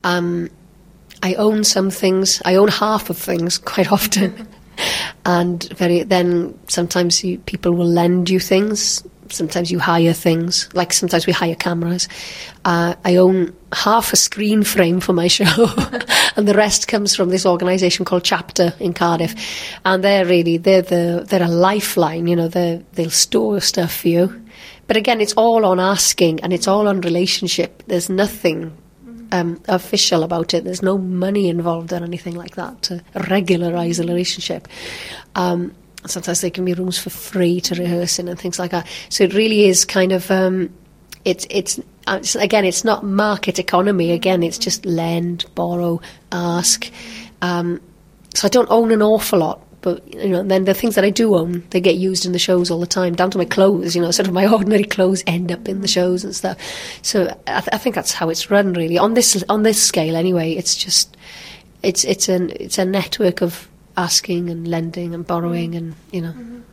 I own some things. I own half of things quite often. And then sometimes people will lend you things. Sometimes you hire things. Like sometimes we hire cameras. I own half a screen frame for my show. And the rest comes from this organisation called Chapter in Cardiff. And they're a lifeline. They'll store stuff for you. But again, it's all on asking, and it's all on relationship. There's nothing official about it. There's no money involved or anything like that to regularise a relationship. Sometimes there can be rooms for free to rehearse in and things like that. So it really is kind of it's not market economy. Again, it's just lend, borrow, ask. So I don't own an awful lot. But, then the things that I do own, they get used in the shows all the time, down to my clothes, sort of my ordinary clothes end up in the shows and stuff. So I think that's how it's run, really. On this scale, anyway, it's just, it's a network of asking and lending and borrowing and,